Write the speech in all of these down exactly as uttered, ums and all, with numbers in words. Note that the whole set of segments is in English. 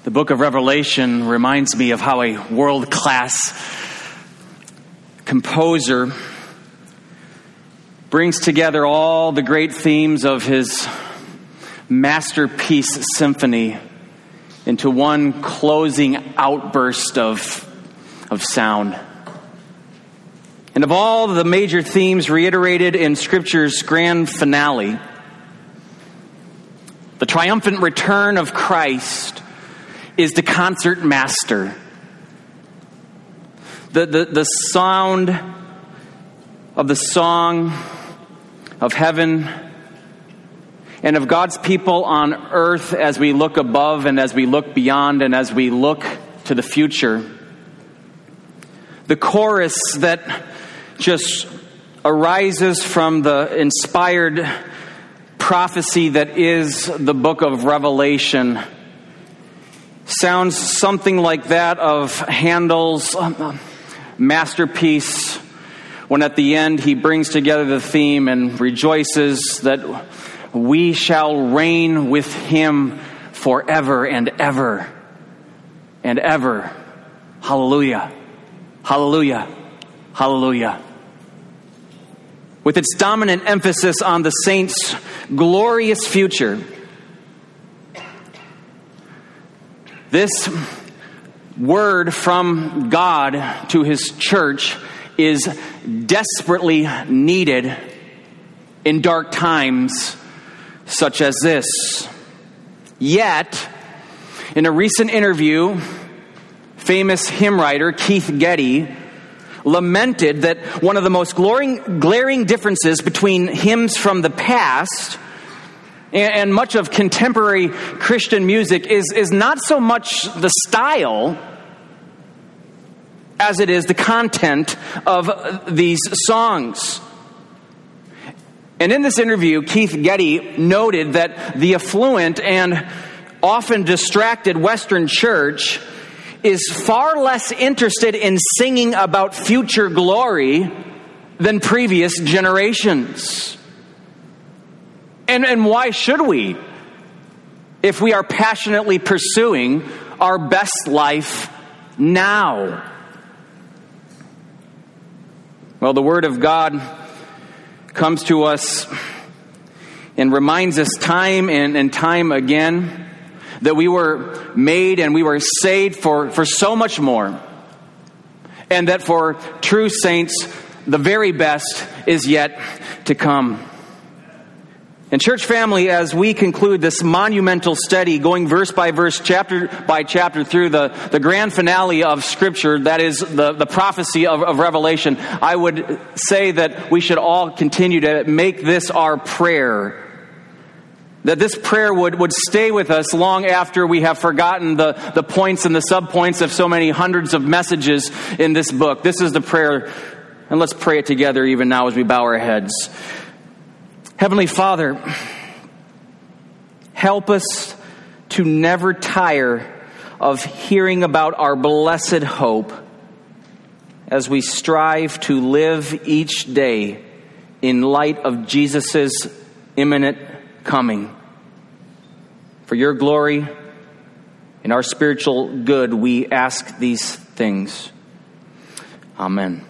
The book of Revelation reminds me of how a world-class composer brings together all the great themes of his masterpiece symphony into one closing outburst of, of sound. And of all the major themes reiterated in Scripture's grand finale, the triumphant return of Christ is the concert master. The, the, the sound of the song of heaven and of God's people on earth as we look above and as we look beyond and as we look to the future. The chorus that just arises from the inspired prophecy that is the book of Revelation sounds something like that of Handel's masterpiece, when at the end he brings together the theme and rejoices that we shall reign with him forever and ever and ever. Hallelujah. Hallelujah. Hallelujah. With its dominant emphasis on the saints' glorious future, this word from God to his church is desperately needed in dark times such as this. Yet, in a recent interview, famous hymn writer Keith Getty lamented that one of the most glaring, glaring differences between hymns from the past and much of contemporary Christian music is, is not so much the style as it is the content of these songs. And in this interview, Keith Getty noted that the affluent and often distracted Western church is far less interested in singing about future glory than previous generations. And, and why should we, if we are passionately pursuing our best life now? Well, the Word of God comes to us and reminds us time and, and time again that we were made and we were saved for, for so much more. And that for true saints, the very best is yet to come. And church family, as we conclude this monumental study, going verse by verse, chapter by chapter through the, the grand finale of Scripture, that is the, the prophecy of, of Revelation, I would say that we should all continue to make this our prayer. That this prayer would, would stay with us long after we have forgotten the, the points and the subpoints of so many hundreds of messages in this book. This is the prayer, and let's pray it together even now as we bow our heads. Heavenly Father, help us to never tire of hearing about our blessed hope as we strive to live each day in light of Jesus' imminent coming. For your glory and our spiritual good, we ask these things. Amen.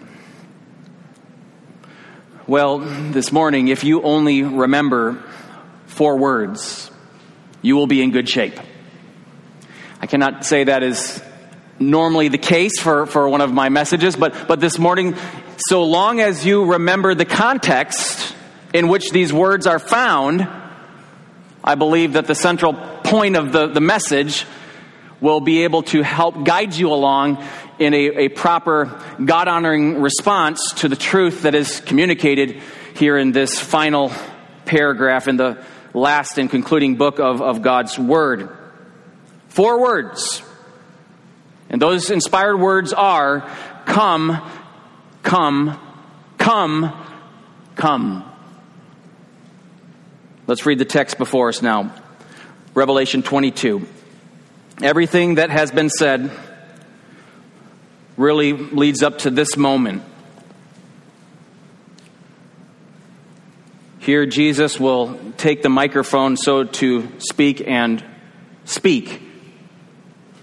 Well, this morning, if you only remember four words, you will be in good shape. I cannot say that is normally the case for, for one of my messages, but, but this morning, so long as you remember the context in which these words are found, I believe that the central point of the, the message will be able to help guide you along in a, a proper God-honoring response to the truth that is communicated here in this final paragraph in the last and concluding book of, of God's Word. Four words. And those inspired words are, come, come, come, come. Let's read the text before us now. Revelation twenty-two. Everything that has been said really leads up to this moment. Here Jesus will take the microphone so to speak and speak.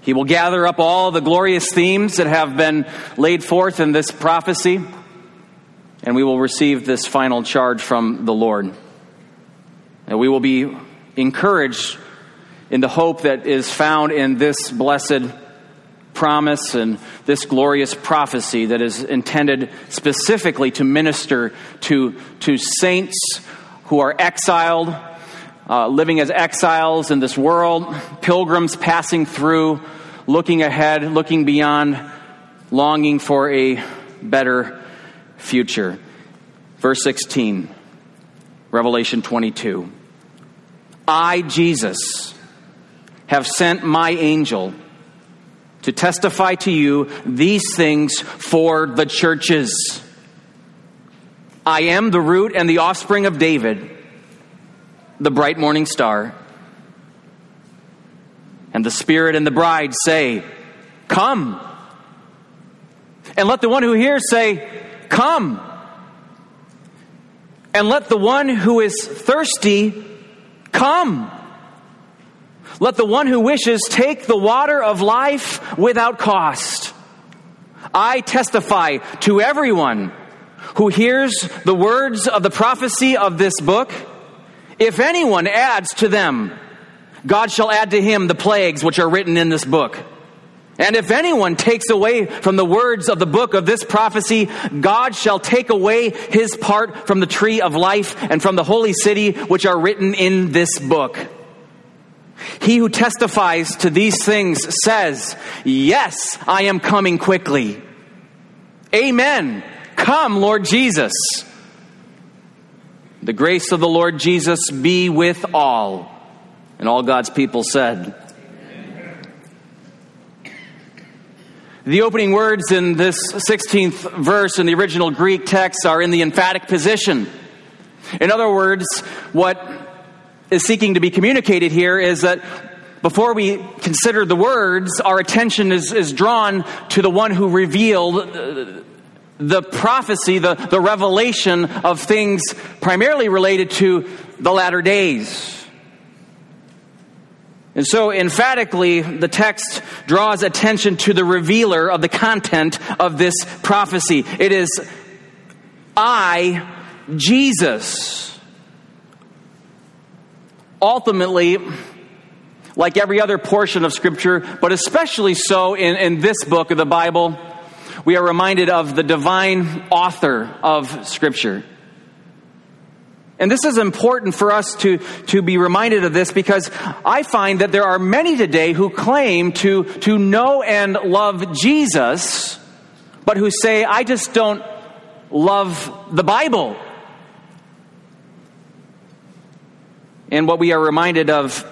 He will gather up all the glorious themes that have been laid forth in this prophecy, and we will receive this final charge from the Lord. And we will be encouraged in the hope that is found in this blessed promise and this glorious prophecy that is intended specifically to minister to, to saints who are exiled, uh, living as exiles in this world, pilgrims passing through, looking ahead, looking beyond, longing for a better future. Verse sixteen, Revelation twenty-two. I, Jesus, have sent my angel to testify to you these things for the churches. I am the root and the offspring of David, the bright morning star. And the Spirit and the bride say, come. And let the one who hears say, come. And let the one who is thirsty come. Let the one who wishes take the water of life without cost. I testify to everyone who hears the words of the prophecy of this book. If anyone adds to them, God shall add to him the plagues which are written in this book. And if anyone takes away from the words of the book of this prophecy, God shall take away his part from the tree of life and from the holy city which are written in this book. He who testifies to these things says, yes, I am coming quickly. Amen. Come, Lord Jesus. The grace of the Lord Jesus be with all. And all God's people said. The opening words in this sixteenth verse in the original Greek text are in the emphatic position. In other words, what is seeking to be communicated here is that before we consider the words, our attention is, is drawn to the one who revealed the prophecy, the, the revelation of things primarily related to the latter days. And so emphatically, the text draws attention to the revealer of the content of this prophecy. It is I, Jesus. Ultimately, like every other portion of Scripture, but especially so in, in this book of the Bible, we are reminded of the divine author of Scripture. And this is important for us to, to be reminded of this because I find that there are many today who claim to, to know and love Jesus, but who say, I just don't love the Bible. And what we are reminded of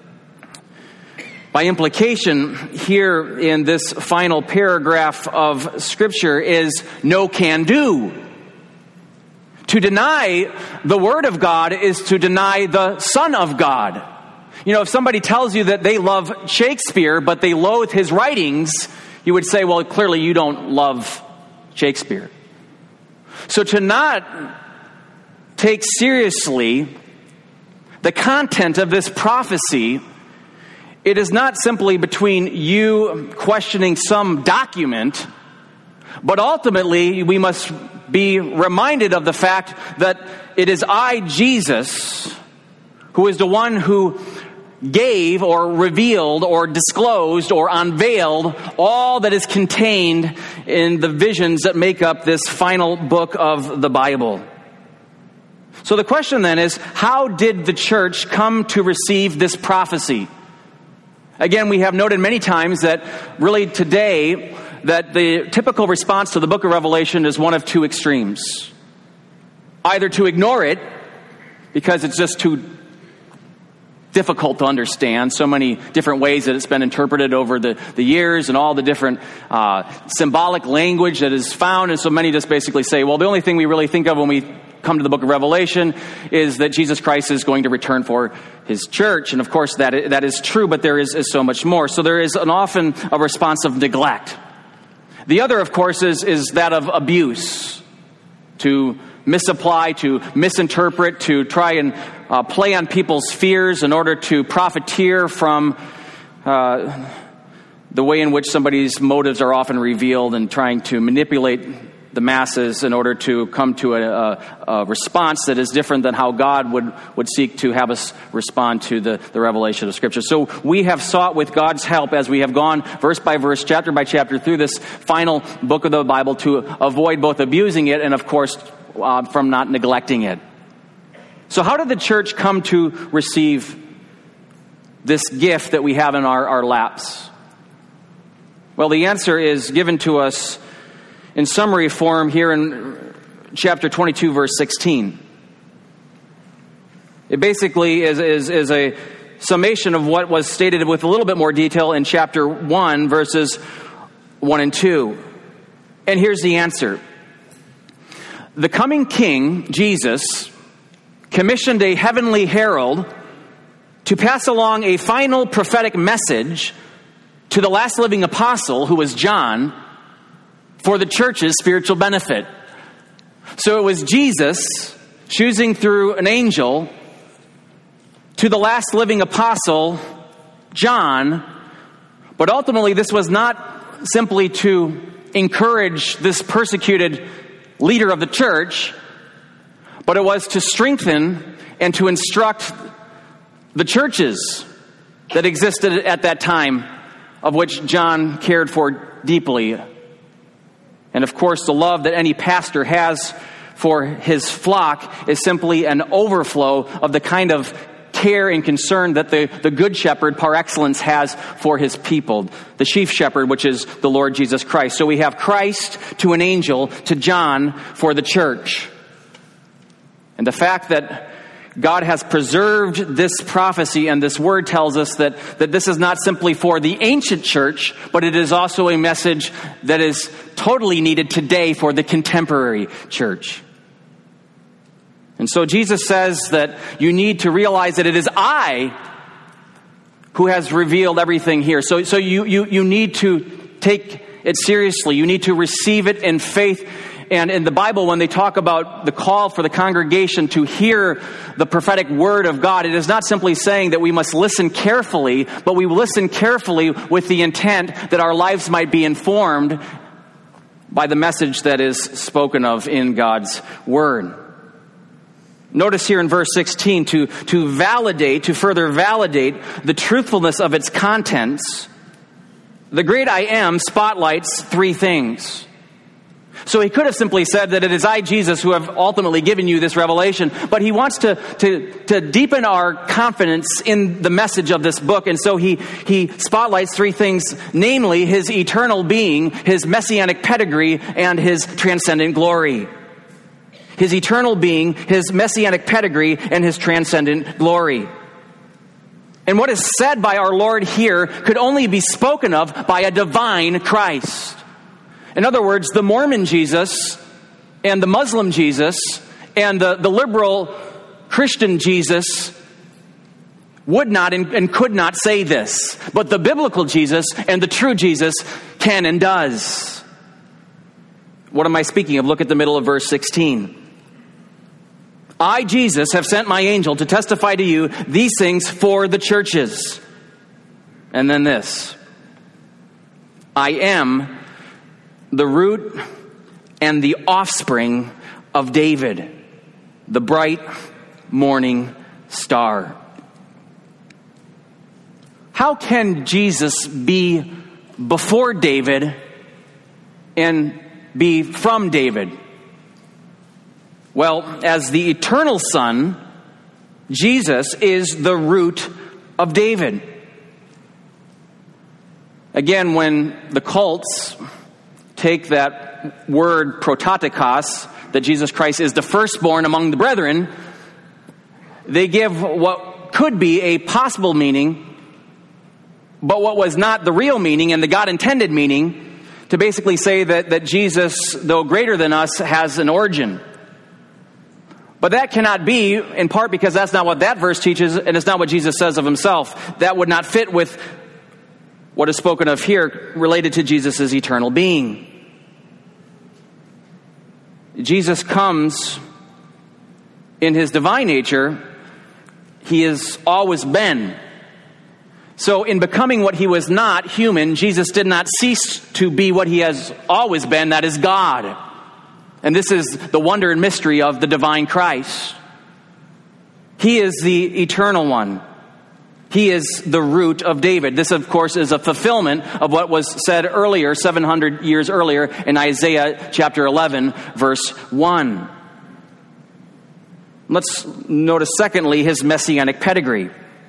by implication here in this final paragraph of Scripture is no can do. To deny the Word of God is to deny the Son of God. You know, if somebody tells you that they love Shakespeare, but they loathe his writings, you would say, well, clearly you don't love Shakespeare. So to not take seriously the content of this prophecy, it is not simply between you questioning some document, but ultimately we must be reminded of the fact that it is I, Jesus, who is the one who gave or revealed or disclosed or unveiled all that is contained in the visions that make up this final book of the Bible. So the question then is, how did the church come to receive this prophecy? Again, we have noted many times that really today, that the typical response to the book of Revelation is one of two extremes. Either to ignore it, because it's just too difficult to understand, so many different ways that it's been interpreted over the, the years and all the different uh, symbolic language that is found. And so many just basically say, well, the only thing we really think of when we come to the book of Revelation is that Jesus Christ is going to return for his church. And of course that that is true, but there is, is so much more. So there is an often a response of neglect. The other, of course, is, is that of abuse, to misapply, to misinterpret, to try and uh, play on people's fears in order to profiteer from uh, the way in which somebody's motives are often revealed and trying to manipulate the masses in order to come to a, a, a response that is different than how God would, would seek to have us respond to the, the revelation of Scripture. So we have sought with God's help as we have gone verse by verse, chapter by chapter through this final book of the Bible to avoid both abusing it and, of course, uh, from not neglecting it. So how did the church come to receive this gift that we have in our, our laps? Well, the answer is given to us in summary form here in chapter twenty-two, verse sixteen. It basically is, is, is a summation of what was stated with a little bit more detail in chapter one, verses one and two. And here's the answer. The coming King, Jesus, commissioned a heavenly herald to pass along a final prophetic message to the last living apostle, who was John, for the church's spiritual benefit. So it was Jesus choosing through an angel to the last living apostle, John, but ultimately this was not simply to encourage this persecuted leader of the church, but it was to strengthen and to instruct the churches that existed at that time, of which John cared for deeply. And of course, the love that any pastor has for his flock is simply an overflow of the kind of care and concern that the, the good shepherd par excellence has for his people, the chief shepherd, which is the Lord Jesus Christ. So we have Christ to an angel, to John for the church. And the fact that God has preserved this prophecy and this word tells us that, that this is not simply for the ancient church, but it is also a message that is totally needed today for the contemporary church. And so Jesus says that you need to realize that it is I who has revealed everything here. So, so you, you, you need to take it seriously. You need to receive it in faith. And in the Bible, when they talk about the call for the congregation to hear the prophetic word of God, it is not simply saying that we must listen carefully, but we listen carefully with the intent that our lives might be informed by the message that is spoken of in God's word. Notice here in verse sixteen, to, to validate, to further validate the truthfulness of its contents, the great I Am spotlights three things. So he could have simply said that it is I, Jesus, who have ultimately given you this revelation, but he wants to, to, to deepen our confidence in the message of this book, and so he, he spotlights three things, namely his eternal being, his messianic pedigree, and his transcendent glory. His eternal being, his messianic pedigree, and his transcendent glory. And what is said by our Lord here could only be spoken of by a divine Christ. In other words, the Mormon Jesus and the Muslim Jesus and the, the liberal Christian Jesus would not and, and could not say this. But the biblical Jesus and the true Jesus can and does. What am I speaking of? Look at the middle of verse sixteen. I, Jesus, have sent my angel to testify to you these things for the churches. And then this. I am the root and the offspring of David, the bright morning star. How can Jesus be before David and be from David? Well, as the eternal Son, Jesus is the root of David. Again, when the cults take that word prototokos, that Jesus Christ is the firstborn among the brethren, they give what could be a possible meaning, but what was not the real meaning and the God-intended meaning, to basically say that, that Jesus, though greater than us, has an origin. But that cannot be, in part because that's not what that verse teaches, and it's not what Jesus says of himself. That would not fit with what is spoken of here related to Jesus' eternal being. Jesus comes in his divine nature. He has always been. So in becoming what he was not, human, Jesus did not cease to be what he has always been, that is God. And this is the wonder and mystery of the divine Christ. He is the eternal one. He is the root of David. This, of course, is a fulfillment of what was said earlier, seven hundred years earlier, in Isaiah chapter eleven, verse one. Let's notice, secondly, his messianic pedigree.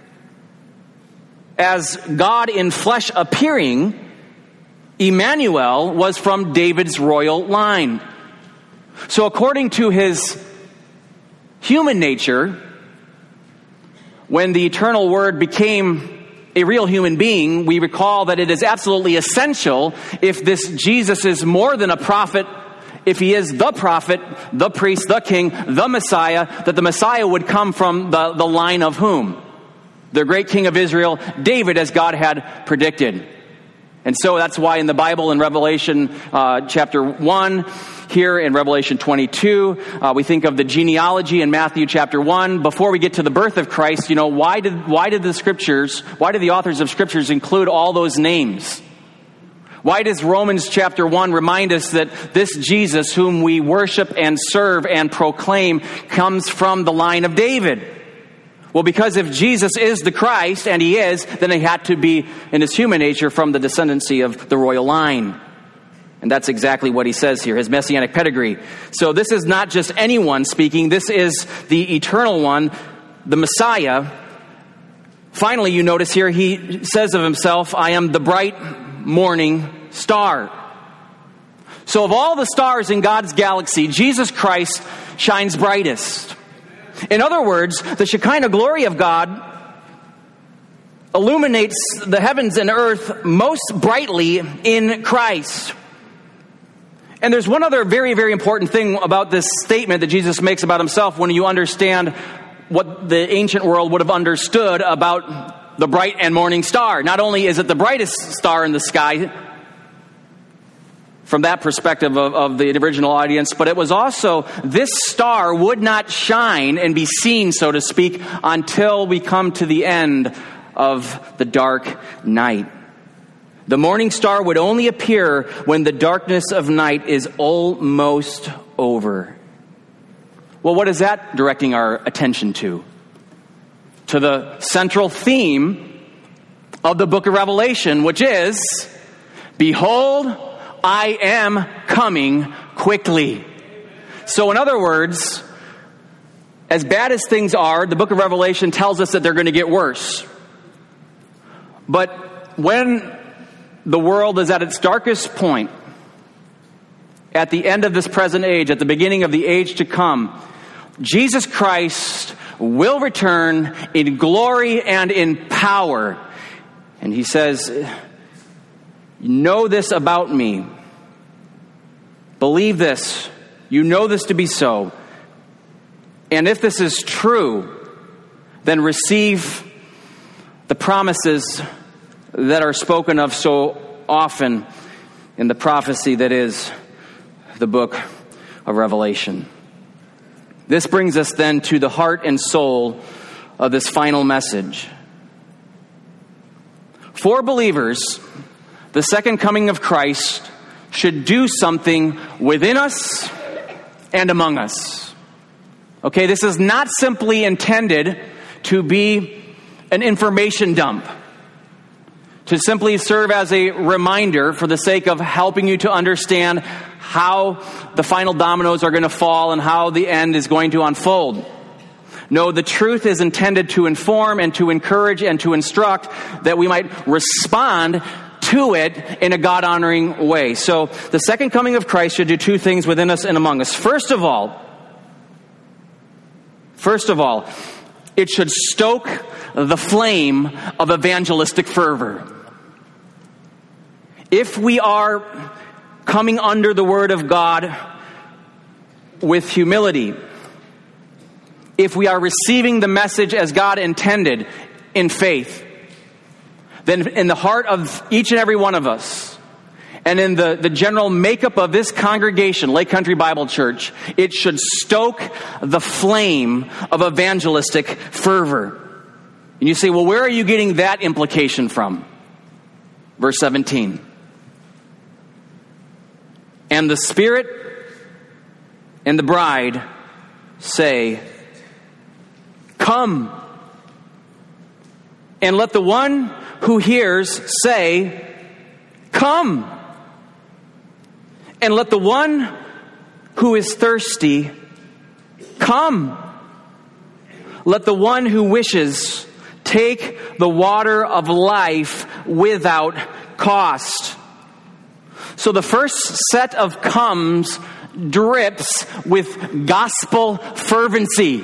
As God in flesh appearing, Emmanuel was from David's royal line. So according to his human nature, when the eternal Word became a real human being, we recall that it is absolutely essential, if this Jesus is more than a prophet, if he is the prophet, the priest, the king, the Messiah, that the Messiah would come from the, the line of whom? The great king of Israel, David, as God had predicted. And so that's why in the Bible, in Revelation uh, chapter one, here in Revelation twenty-two, uh, we think of the genealogy in Matthew chapter one. Before we get to the birth of Christ, you know, why did why did the scriptures, why did the authors of scriptures include all those names? Why does Romans chapter one remind us that this Jesus, whom we worship and serve and proclaim, comes from the line of David? Well, because if Jesus is the Christ, and he is, then he had to be, in his human nature, from the descendancy of the royal line. And that's exactly what he says here, his messianic pedigree. So this is not just anyone speaking, this is the eternal one, the Messiah. Finally, you notice here, he says of himself, I am the bright morning star. So of all the stars in God's galaxy, Jesus Christ shines brightest. In other words, the Shekinah glory of God illuminates the heavens and earth most brightly in Christ. And there's one other very, very important thing about this statement that Jesus makes about himself when you understand what the ancient world would have understood about the bright and morning star. Not only is it the brightest star in the sky, from that perspective of, of the original audience, but it was also, this star would not shine and be seen, so to speak, until we come to the end of the dark night. The morning star would only appear when the darkness of night is almost over. Well, what is that directing our attention to? To the central theme of the book of Revelation, which is, behold, I am coming quickly. So in other words, as bad as things are, the book of Revelation tells us that they're going to get worse. But when the world is at its darkest point, at the end of this present age, at the beginning of the age to come, Jesus Christ will return in glory and in power. And he says, know this about me. Believe this. You know this to be so. And if this is true, then receive the promises that are spoken of so often in the prophecy that is the book of Revelation. This brings us then to the heart and soul of this final message. For believers, the second coming of Christ should do something within us and among us. Okay, this is not simply intended to be an information dump, to simply serve as a reminder for the sake of helping you to understand how the final dominoes are going to fall and how the end is going to unfold. No, the truth is intended to inform and to encourage and to instruct that we might respond to it in a God-honoring way. So the second coming of Christ should do two things within us and among us. First of all, first of all, it should stoke the flame of evangelistic fervor. If we are coming under the Word of God with humility, if we are receiving the message as God intended in faith, then in the heart of each and every one of us, and in the, the general makeup of this congregation, Lake Country Bible Church, it should stoke the flame of evangelistic fervor. And you say, well, where are you getting that implication from? Verse seventeen. And the Spirit and the bride say, come. And let the one who hears say, come. And let the one who is thirsty come. Let the one who wishes take the water of life without cost. So the first set of comes drips with gospel fervency.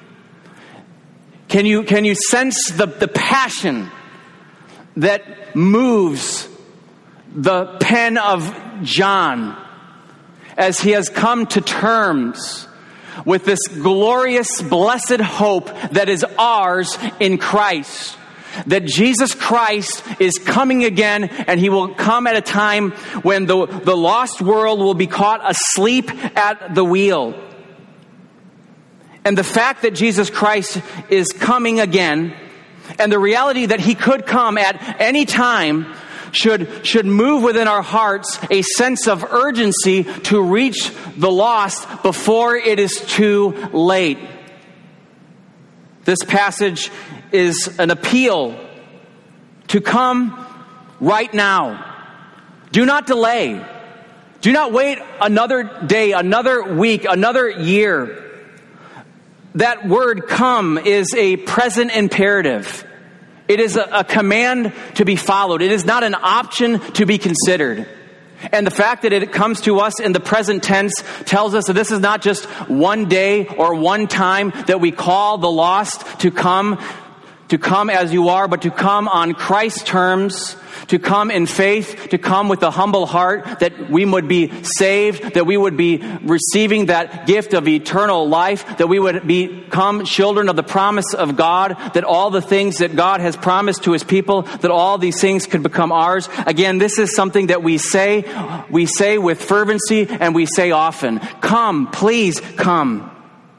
Can you, can you sense the, the passion that moves the pen of John as he has come to terms with this glorious, blessed hope that is ours in Christ? That Jesus Christ is coming again, and he will come at a time when the, the lost world will be caught asleep at the wheel. And the fact that Jesus Christ is coming again, and the reality that he could come at any time, should, should move within our hearts a sense of urgency to reach the lost before it is too late. This passage is an appeal to come right now. Do not delay. Do not wait another day, another week, another year. That word come is a present imperative. It is a, a command to be followed. It is not an option to be considered. And the fact that it comes to us in the present tense tells us that this is not just one day or one time that we call the lost to come, to come as you are, but to come on Christ's terms, to come in faith, to come with a humble heart, that we would be saved, that we would be receiving that gift of eternal life, that we would become children of the promise of God, that all the things that God has promised to his people, that all these things could become ours. Again, this is something that we say, we say with fervency, and we say often. Come, please come.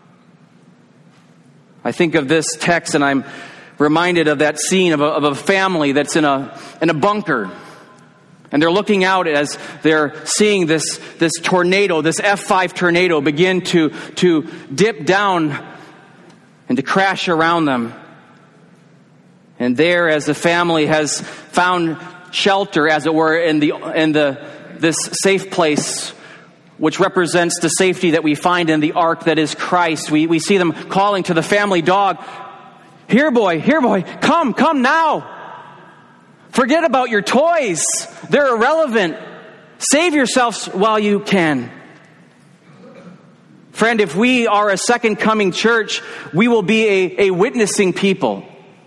I think of this text and I'm reminded of that scene of a, of a family that's in a in a bunker, and they're looking out as they're seeing this this tornado, this F five tornado, begin to to dip down and to crash around them. And there, as the family has found shelter, as it were, in the in the this safe place, which represents the safety that we find in the ark that is Christ, we we see them calling to the family dog, Here, boy, here, boy, come, come now. Forget about your toys. They're irrelevant. Save yourselves while you can. Friend, if we are a second coming church, we will be a, a witnessing people.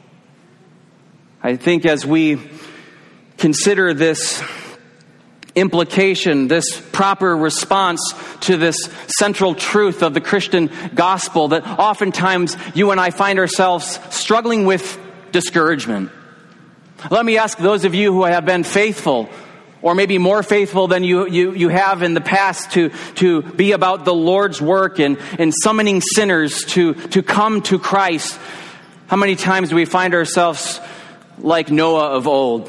I think as we consider this implication, this proper response to this central truth of the Christian gospel, that oftentimes you and I find ourselves struggling with discouragement. Let me ask those of you who have been faithful, or maybe more faithful than you, you, you have in the past, to, to be about the Lord's work and, and summoning sinners to, to come to Christ. How many times do we find ourselves like Noah of old?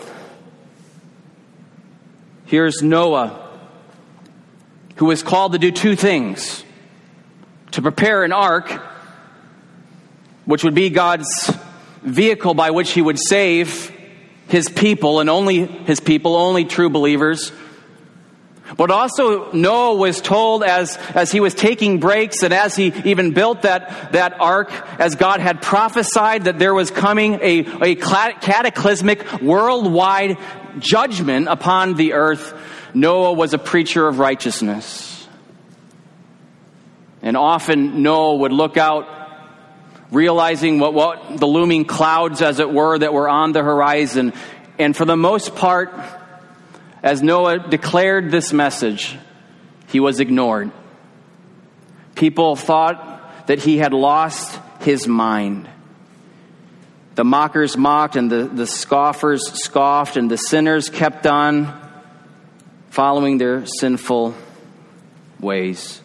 Here's Noah, who was called to do two things: to prepare an ark, which would be God's vehicle by which he would save his people, and only his people, only true believers. But also Noah was told, as, as he was taking breaks and as he even built that, that ark, as God had prophesied that there was coming a, a cataclysmic worldwide judgment upon the earth, Noah was a preacher of righteousness. And often Noah would look out, realizing what, what the looming clouds, as it were, that were on the horizon. And for the most part, as Noah declared this message, he was ignored. People thought that he had lost his mind. The mockers mocked, and the, the scoffers scoffed, and the sinners kept on following their sinful ways.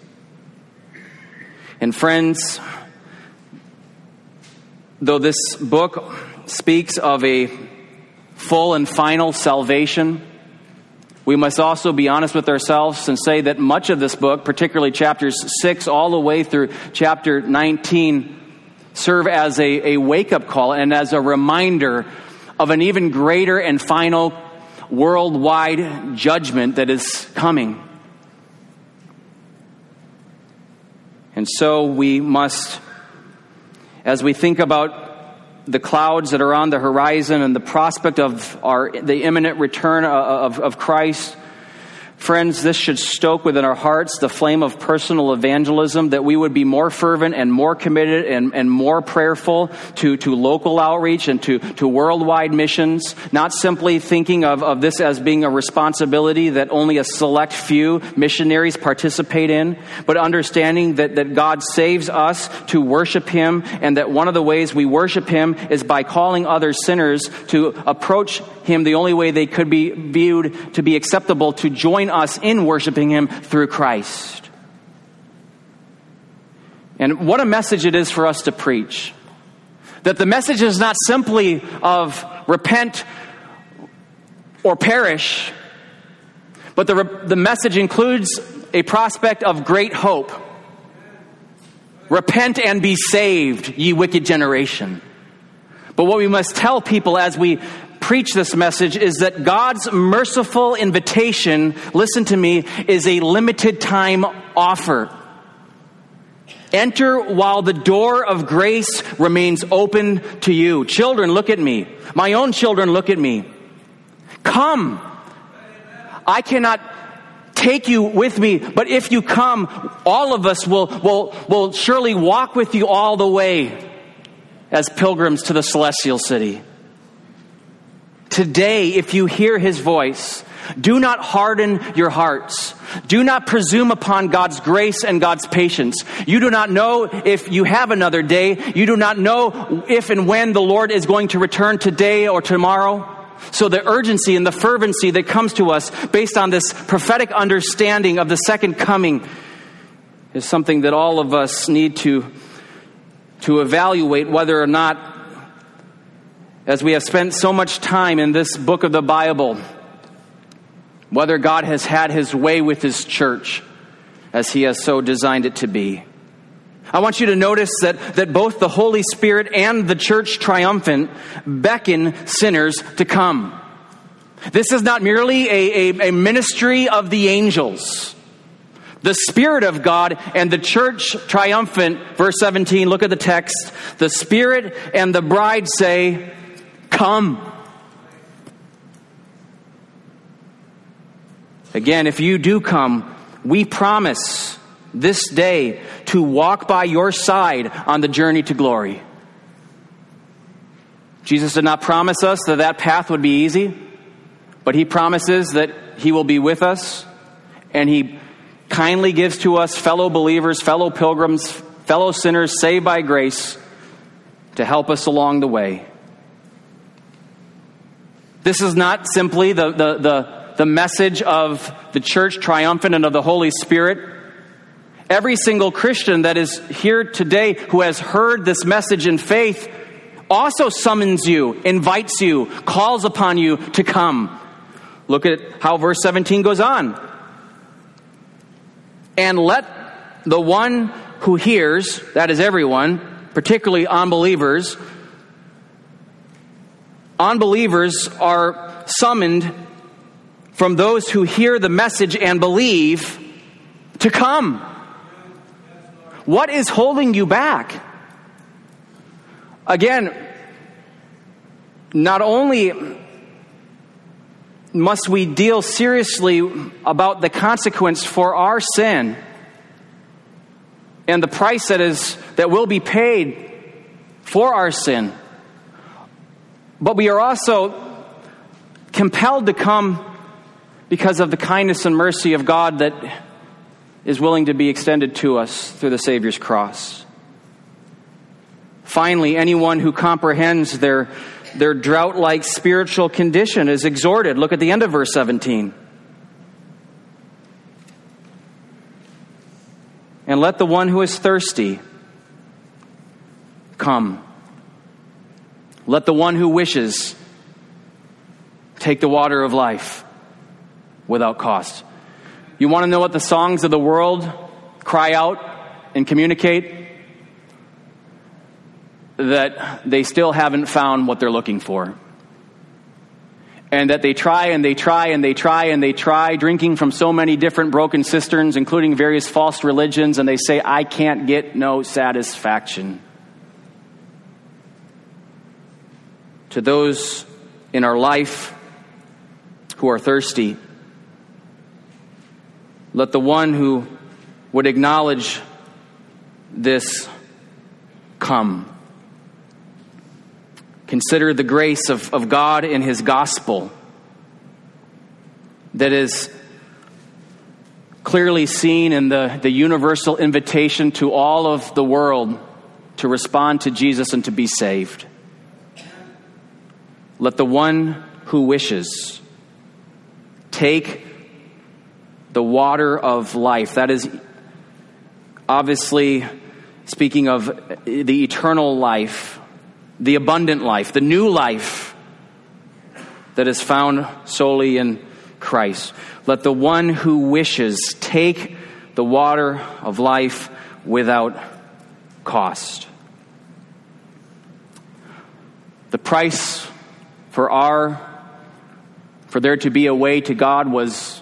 And friends, though this book speaks of a full and final salvation, we must also be honest with ourselves and say that much of this book, particularly chapters six all the way through chapter nineteen, serve as a, a wake-up call and as a reminder of an even greater and final worldwide judgment that is coming. And so we must, as we think about the clouds that are on the horizon and the prospect of our the imminent return of, of Christ, friends, this should stoke within our hearts the flame of personal evangelism, that we would be more fervent and more committed and, and more prayerful to, to local outreach and to, to worldwide missions, not simply thinking of, of this as being a responsibility that only a select few missionaries participate in, but understanding that, that God saves us to worship Him, and that one of the ways we worship Him is by calling other sinners to approach Him the only way they could be viewed to be acceptable, to join us in worshiping Him through Christ. And what a message it is for us to preach. That the message is not simply of repent or perish, but the, the message includes a prospect of great hope. Repent and be saved, ye wicked generation. But what we must tell people as we preach this message is that God's merciful invitation, listen to me, is a limited time offer. Enter while the door of grace remains open to you. Children, look at me. My own children, look at me. Come. I cannot take you with me, but if you come, all of us will, will, will surely walk with you all the way as pilgrims to the celestial city. Today, if you hear His voice, do not harden your hearts. Do not presume upon God's grace and God's patience. You do not know if you have another day. You do not know if and when the Lord is going to return today or tomorrow. So the urgency and the fervency that comes to us based on this prophetic understanding of the second coming is something that all of us need to, to evaluate whether or not, as we have spent so much time in this book of the Bible, whether God has had His way with His church as He has so designed it to be. I want you to notice that, that both the Holy Spirit and the church triumphant beckon sinners to come. This is not merely a, a, a ministry of the angels. The Spirit of God and the church triumphant, verse seventeen, look at the text. The Spirit and the bride say, come. Again, if you do come, we promise this day to walk by your side on the journey to glory. Jesus did not promise us that that path would be easy, but He promises that He will be with us, and He kindly gives to us fellow believers, fellow pilgrims, fellow sinners saved by grace to help us along the way. This is not simply the, the, the, the message of the church triumphant and of the Holy Spirit. Every single Christian that is here today who has heard this message in faith also summons you, invites you, calls upon you to come. Look at how verse seventeen goes on. And let the one who hears, that is everyone, particularly unbelievers, unbelievers are summoned from those who hear the message and believe to come. What is holding you back? Again, not only must we deal seriously about the consequence for our sin and the price that is that will be paid for our sin, but we are also compelled to come because of the kindness and mercy of God that is willing to be extended to us through the Savior's cross. Finally, anyone who comprehends their, their drought-like spiritual condition is exhorted. Look at the end of verse seventeen. And let the one who is thirsty come. Let the one who wishes take the water of life without cost. You want to know what the songs of the world cry out and communicate? That they still haven't found what they're looking for. And that they try and they try and they try and they try, drinking from so many different broken cisterns, including various false religions, and they say, I can't get no satisfaction. To those in our life who are thirsty, let the one who would acknowledge this come. Consider the grace of, of God in his gospel that is clearly seen in the, the universal invitation to all of the world to respond to Jesus and to be saved. Let the one who wishes take the water of life. That is obviously speaking of the eternal life, the abundant life, the new life that is found solely in Christ. Let the one who wishes take the water of life without cost. The price for our, for there to be a way to God was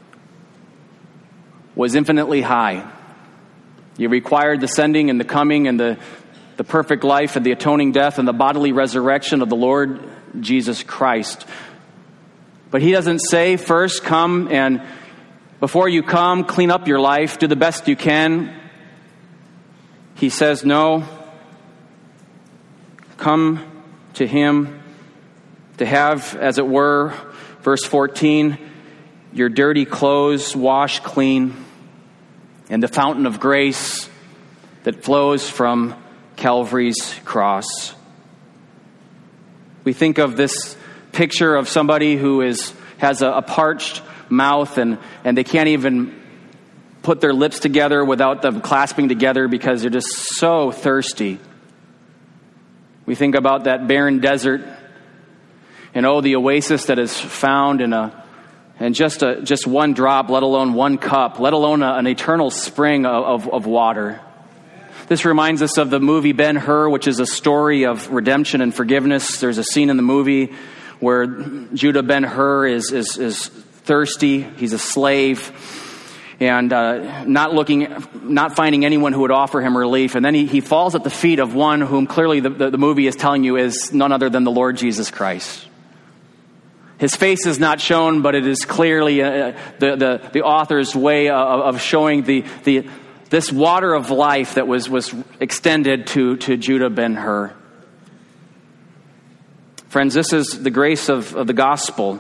was infinitely high. He required the sending and the coming and the, the perfect life and the atoning death and the bodily resurrection of the Lord Jesus Christ. But he doesn't say, first come and before you come, clean up your life, do the best you can. He says, no, come to him to have, as it were, verse fourteen, your dirty clothes washed clean, and the fountain of grace that flows from Calvary's cross. We think of this picture of somebody who is has a, a parched mouth and, and they can't even put their lips together without them clasping together because they're just so thirsty. We think about that barren desert and oh, the oasis that is found in a And just a, just one drop, let alone one cup, let alone a, an eternal spring of, of, of water. This reminds us of the movie Ben-Hur, which is a story of redemption and forgiveness. There's a scene in the movie where Judah Ben-Hur is, is, is thirsty. He's a slave and uh, not looking, not finding anyone who would offer him relief. And then he, he falls at the feet of one whom clearly the, the, the movie is telling you is none other than the Lord Jesus Christ. His face is not shown, but it is clearly uh, the, the, the author's way of, of showing the, the this water of life that was, was extended to, to Judah Ben-Hur. Friends, this is the grace of, of the gospel,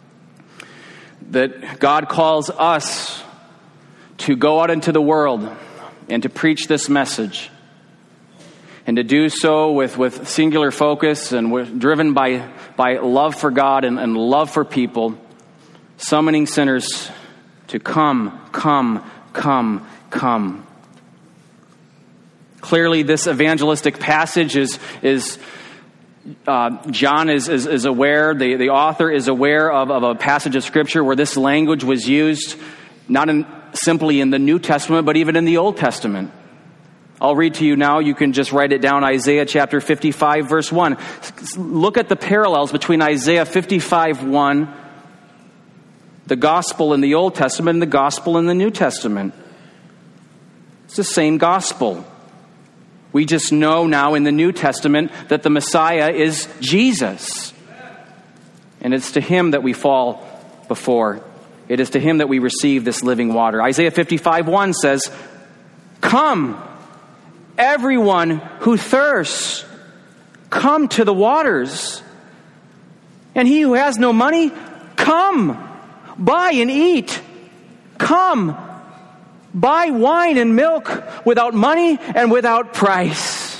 that God calls us to go out into the world and to preach this message, and to do so with, with singular focus and with, driven by, by love for God and, and love for people, summoning sinners to come, come, come, come. Clearly, this evangelistic passage is, is uh, John is, is, is aware, the, the author is aware of, of a passage of Scripture where this language was used, not in, simply in the New Testament, but even in the Old Testament. I'll read to you now. You can just write it down. Isaiah chapter fifty-five, verse one. Look at the parallels between Isaiah fifty-five, one, the gospel in the Old Testament, and the gospel in the New Testament. It's the same gospel. We just know now in the New Testament that the Messiah is Jesus. And it's to him that we fall before. It is to him that we receive this living water. Isaiah fifty-five, one says, come, everyone who thirsts, come to the waters. And he who has no money, come, buy and eat. Come, buy wine and milk without money and without price.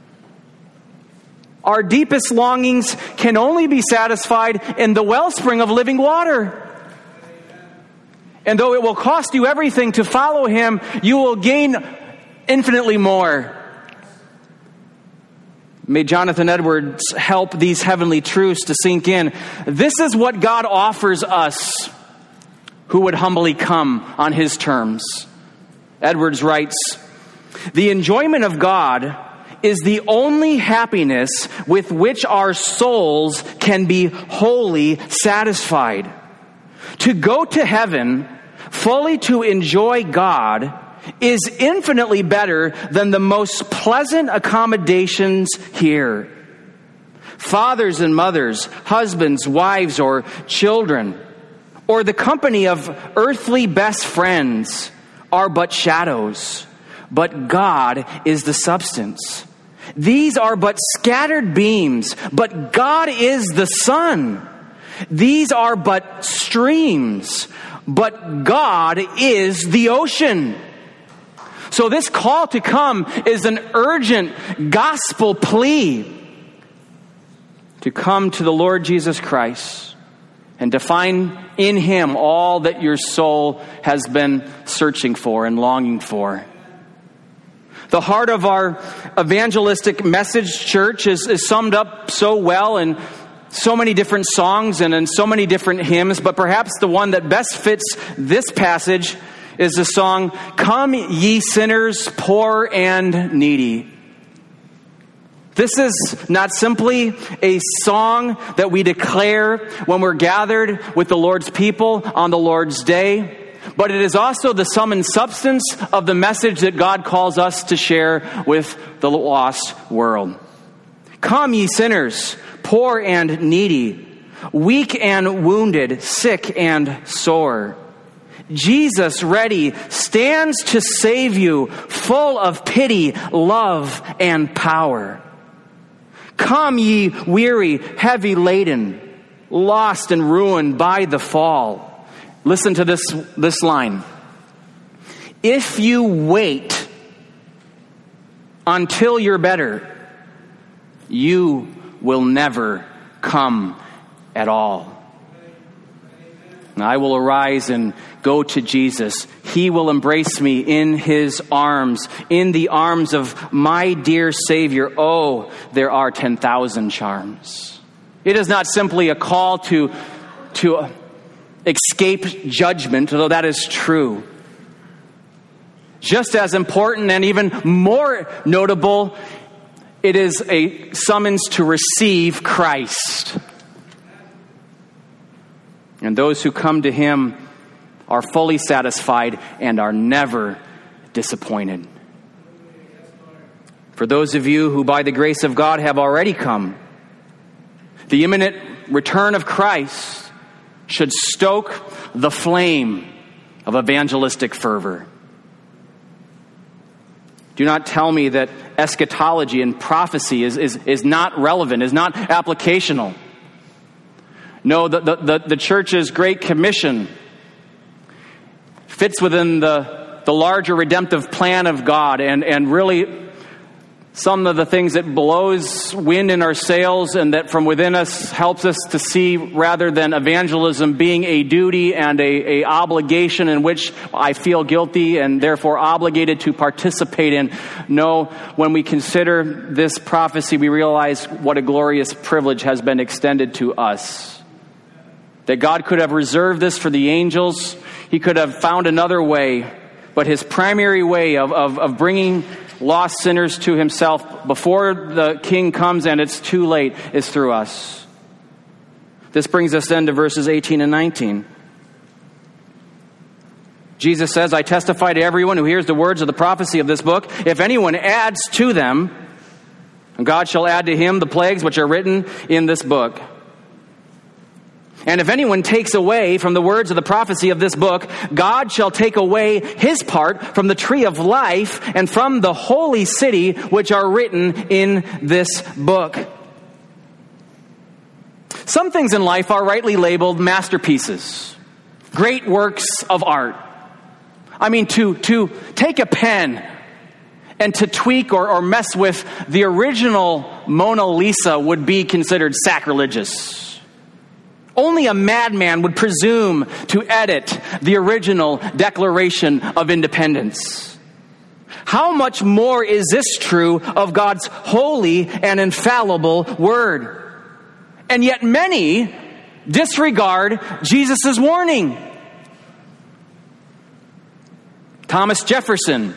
Our deepest longings can only be satisfied in the wellspring of living water. And though it will cost you everything to follow him, you will gain infinitely more. May Jonathan Edwards help these heavenly truths to sink in. This is what God offers us who would humbly come on his terms. Edwards writes, "The enjoyment of God is the only happiness with which our souls can be wholly satisfied. To go to heaven, fully to enjoy God, is infinitely better than the most pleasant accommodations here. Fathers and mothers, husbands, wives, or children, or the company of earthly best friends are but shadows, but God is the substance. These are but scattered beams, but God is the sun. These are but streams, but God is the ocean." So this call to come is an urgent gospel plea to come to the Lord Jesus Christ and to find in him all that your soul has been searching for and longing for. The heart of our evangelistic message, church, is, is summed up so well in so many different songs and in so many different hymns, but perhaps the one that best fits this passage is the song, "Come Ye Sinners, Poor and Needy." This is not simply a song that we declare when we're gathered with the Lord's people on the Lord's day, but it is also the sum and substance of the message that God calls us to share with the lost world. Come, ye sinners, poor and needy, weak and wounded, sick and sore. Jesus, ready, stands to save you, full of pity, love, and power. Come, ye weary, heavy laden, lost and ruined by the fall. Listen to this, this line. If you wait until you're better, you will never come at all. And I will arise and go to Jesus. He will embrace me in his arms, in the arms of my dear Savior. Oh, there are ten thousand charms. It is not simply a call to, to escape judgment, though that is true. Just as important and even more notable, it is a summons to receive Christ. And those who come to him are fully satisfied and are never disappointed. For those of you who by the grace of God have already come, the imminent return of Christ should stoke the flame of evangelistic fervor. Do not tell me that eschatology and prophecy is, is, is not relevant, is not applicational. No, the, the, the church's Great Commission fits within the, the larger redemptive plan of God, and, and really some of the things that blows wind in our sails and that from within us helps us to see, rather than evangelism being a duty and a, a obligation in which I feel guilty and therefore obligated to participate in. No, when we consider this prophecy, we realize what a glorious privilege has been extended to us. That God could have reserved this for the angels. He could have found another way. But his primary way of, of, of bringing lost sinners to himself before the king comes and it's too late is through us. This brings us then to verses eighteen and nineteen. Jesus says, "I testify to everyone who hears the words of the prophecy of this book. If anyone adds to them, God shall add to him the plagues which are written in this book. And if anyone takes away from the words of the prophecy of this book, God shall take away his part from the tree of life and from the holy city which are written in this book." Some things in life are rightly labeled masterpieces, great works of art. I mean, to, to take a pen and to tweak or, or mess with the original Mona Lisa would be considered sacrilegious. Only a madman would presume to edit the original Declaration of Independence. How much more is this true of God's holy and infallible word? And yet many disregard Jesus' warning. Thomas Jefferson,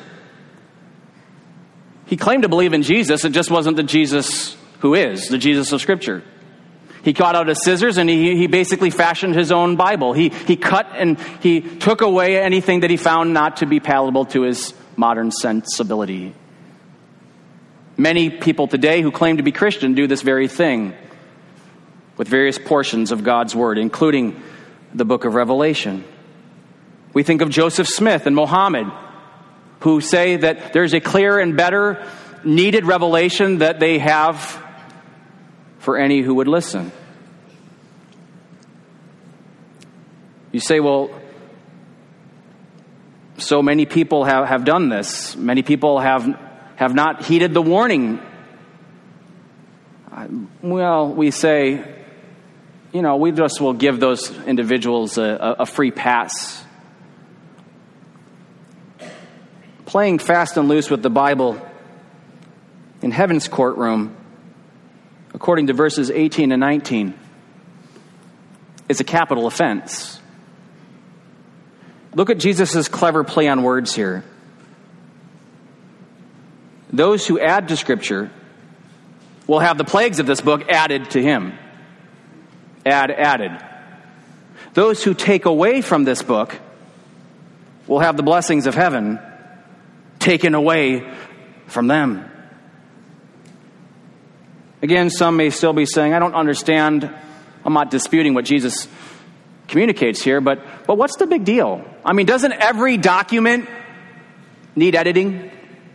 he claimed to believe in Jesus. It just wasn't the Jesus who is, the Jesus of Scripture. He got out his scissors and he, he basically fashioned his own Bible. He, he cut and he took away anything that he found not to be palatable to his modern sensibility. Many people today who claim to be Christian do this very thing with various portions of God's Word, including the book of Revelation. We think of Joseph Smith and Mohammed, who say that there's a clear and better needed revelation that they have for any who would listen. You say, well, so many people have, have done this. Many people have, have not heeded the warning. Well, we say, you know, we just will give those individuals a, a free pass. Playing fast and loose with the Bible in heaven's courtroom, according to verses eighteen and nineteen, is a capital offense. Look at Jesus' clever play on words here. Those who add to Scripture will have the plagues of this book added to him. Add, added. Those who take away from this book will have the blessings of heaven taken away from them. Again, some may still be saying, I don't understand. I'm not disputing what Jesus communicates here, but, but what's the big deal? I mean, doesn't every document need editing?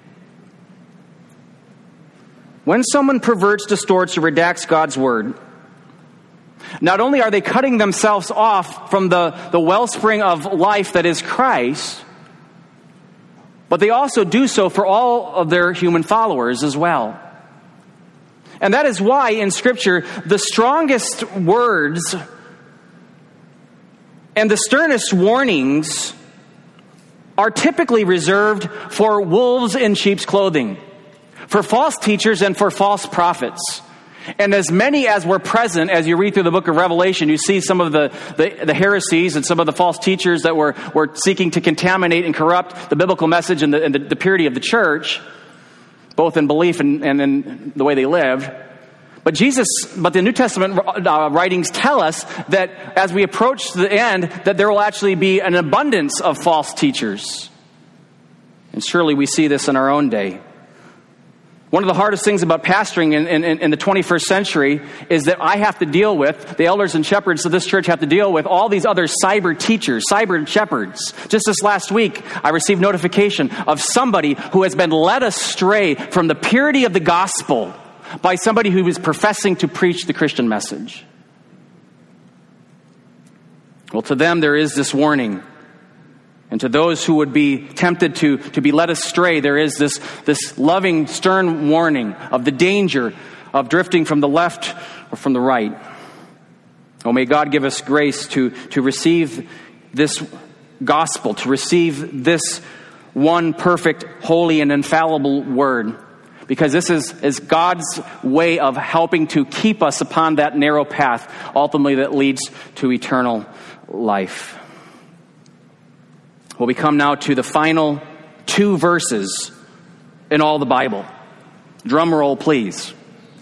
When someone perverts, distorts, or redacts God's word, not only are they cutting themselves off from the, the wellspring of life that is Christ, but they also do so for all of their human followers as well. And that is why in Scripture, the strongest words and the sternest warnings are typically reserved for wolves in sheep's clothing, for false teachers and for false prophets. And as many as were present, as you read through the book of Revelation, you see some of the, the, the heresies and some of the false teachers that were, were seeking to contaminate and corrupt the biblical message and the, and the, the purity of the church, both in belief and, and in the way they lived. But Jesus, but the New Testament uh, writings tell us that as we approach the end, that there will actually be an abundance of false teachers. And surely we see this in our own day. One of the hardest things about pastoring in, in, in the twenty-first century is that I have to deal with, the elders and shepherds of this church have to deal with all these other cyber teachers, cyber shepherds. Just this last week, I received notification of somebody who has been led astray from the purity of the gospel by somebody who is professing to preach the Christian message. Well, to them there is this warning. And to those who would be tempted to, to be led astray, there is this, this loving, stern warning of the danger of drifting from the left or from the right. Oh, may God give us grace to, to receive this gospel, to receive this one perfect, holy, and infallible word. Because this is, is God's way of helping to keep us upon that narrow path, ultimately that leads to eternal life. Well, we come now to the final two verses in all the Bible. Drum roll, please.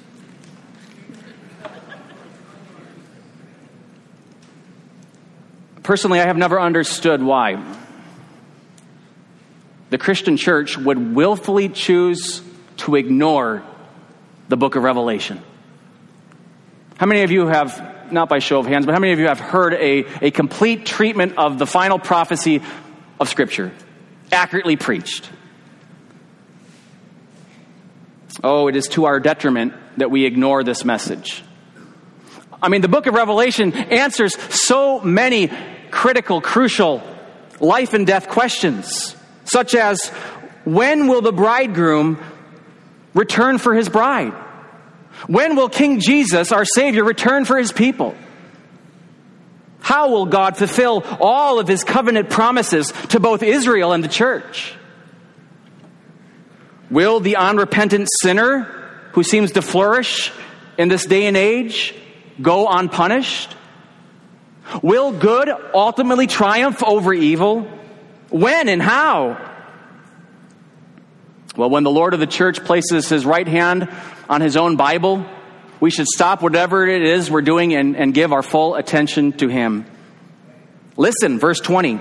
Personally, I have never understood why the Christian church would willfully choose to ignore the book of Revelation. How many of you have, not by show of hands, but how many of you have heard a, a complete treatment of the final prophecy of Scripture, accurately preached? Oh, it is to our detriment that we ignore this message. I mean, the book of Revelation answers so many critical, crucial life and death questions, such as, when will the bridegroom return for his bride? When will King Jesus, our Savior, return for his people? How will God fulfill all of his covenant promises to both Israel and the church? Will the unrepentant sinner who seems to flourish in this day and age go unpunished? Will good ultimately triumph over evil? When and how? Well, when the Lord of the church places his right hand on his own Bible, we should stop whatever it is we're doing and, and give our full attention to him. Listen, verse twenty.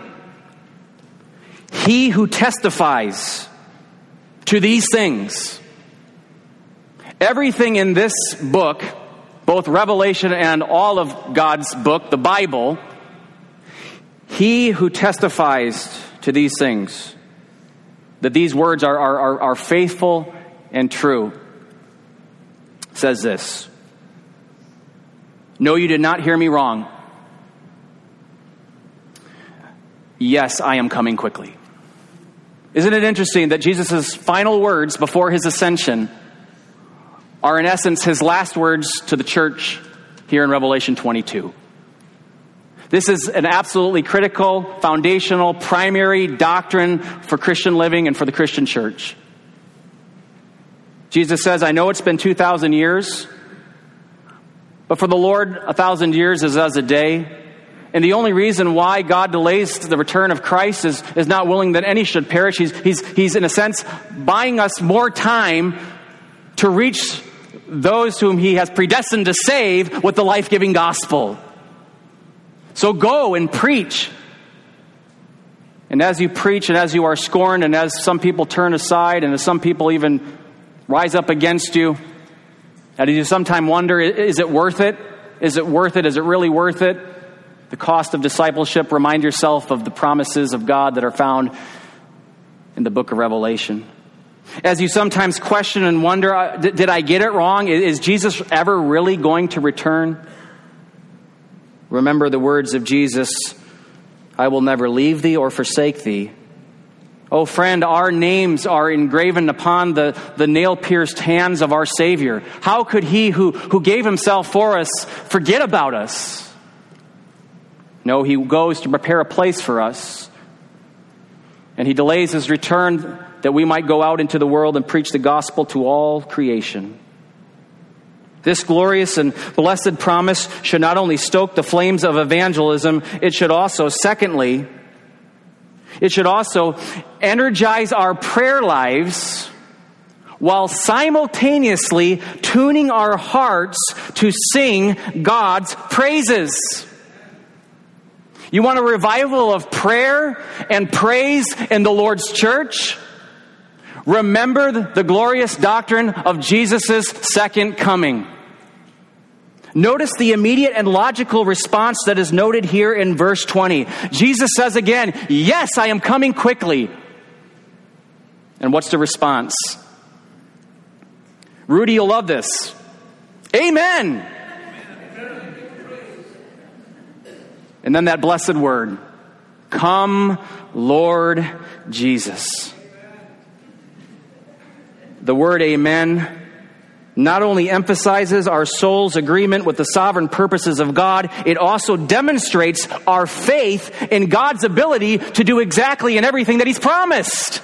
He who testifies to these things. Everything in this book, both Revelation and all of God's book, the Bible, he who testifies to these things, that these words are, are, are faithful and true, says this. No, you did not hear me wrong. Yes, I am coming quickly. Isn't it interesting that Jesus' final words before his ascension are in essence his last words to the church here in Revelation twenty-two? This is an absolutely critical, foundational, primary doctrine for Christian living and for the Christian church. Jesus says, I know it's been two thousand years, but for the Lord, a thousand years is as a day. And the only reason why God delays the return of Christ is, is not willing that any should perish. He's, he's, he's, in a sense, buying us more time to reach those whom he has predestined to save with the life-giving gospel. So go and preach. And as you preach and as you are scorned and as some people turn aside and as some people even rise up against you, and you sometimes wonder, is it worth it? Is it worth it? Is it really worth it? The cost of discipleship. Remind yourself of the promises of God that are found in the book of Revelation. As you sometimes question and wonder, did I get it wrong? Is Jesus ever really going to return? Remember the words of Jesus, I will never leave thee or forsake thee. Oh friend, our names are engraven upon the, the nail-pierced hands of our Savior. How could he who, who gave himself for us forget about us? No, he goes to prepare a place for us. And he delays his return that we might go out into the world and preach the gospel to all creation. This glorious and blessed promise should not only stoke the flames of evangelism, it should also, secondly, it should also energize our prayer lives while simultaneously tuning our hearts to sing God's praises. You want a revival of prayer and praise in the Lord's church? Remember the glorious doctrine of Jesus' second coming. Notice the immediate and logical response that is noted here in verse twenty. Jesus says again, yes, I am coming quickly. And what's the response? Rudy, you'll love this. Amen. And then that blessed word, come, Lord Jesus. The word amen not only emphasizes our soul's agreement with the sovereign purposes of God, it also demonstrates our faith in God's ability to do exactly and everything that he's promised.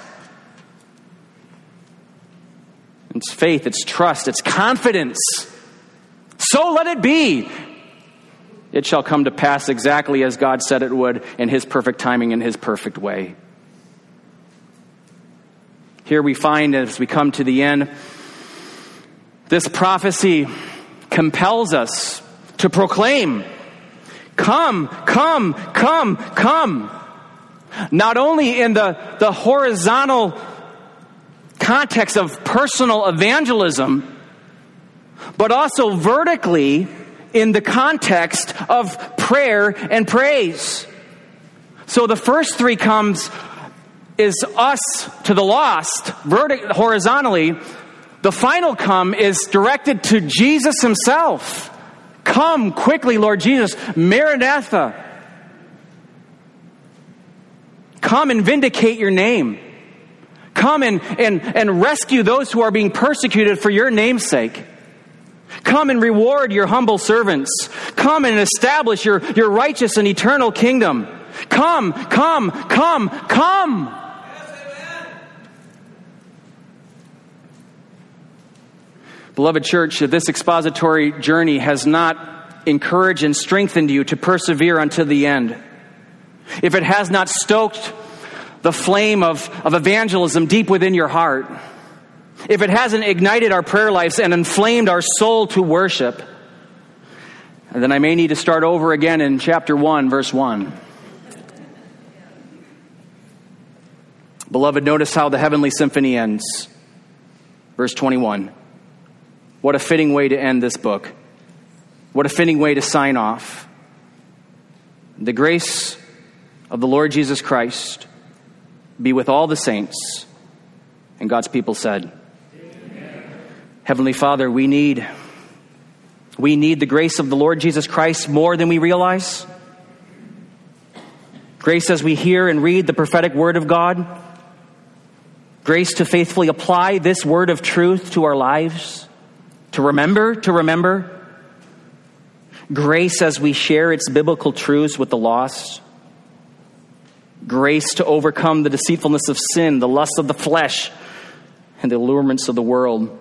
It's faith, it's trust, it's confidence. So let it be. It shall come to pass exactly as God said it would in his perfect timing, in his perfect way. Here we find, as we come to the end, this prophecy compels us to proclaim, come, come, come, come. Not only in the, the horizontal context of personal evangelism, but also vertically in the context of prayer and praise. So the first three comes is us to the lost, vertic- horizontally. The final come is directed to Jesus himself. Come quickly, Lord Jesus. Maranatha. Come and vindicate your name. Come and, and, and rescue those who are being persecuted for your name's sake. Come and reward your humble servants. Come and establish your, your righteous and eternal kingdom. Come, come, come, come. Beloved church, if this expository journey has not encouraged and strengthened you to persevere unto the end, if it has not stoked the flame of, of evangelism deep within your heart, if it hasn't ignited our prayer lives and inflamed our soul to worship, then I may need to start over again in chapter one, verse one. Beloved, notice how the heavenly symphony ends. Verse twenty-one. What a fitting way to end this book. What a fitting way to sign off. The grace of the Lord Jesus Christ be with all the saints. And God's people said, Amen. Heavenly Father, we need, we need the grace of the Lord Jesus Christ more than we realize. Grace as we hear and read the prophetic word of God. Grace to faithfully apply this word of truth to our lives. To remember, to remember. Grace as we share its biblical truths with the lost. Grace to overcome the deceitfulness of sin, the lust of the flesh, and the allurements of the world.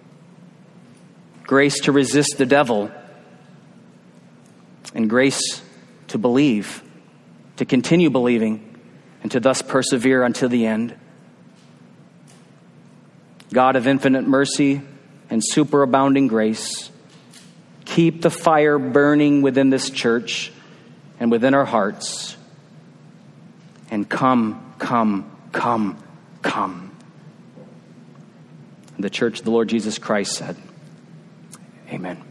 Grace to resist the devil. And grace to believe, to continue believing, and to thus persevere until the end. God of infinite mercy and superabounding grace, keep the fire burning within this church and within our hearts. And come, come, come, come. And the church of the Lord Jesus Christ said, Amen.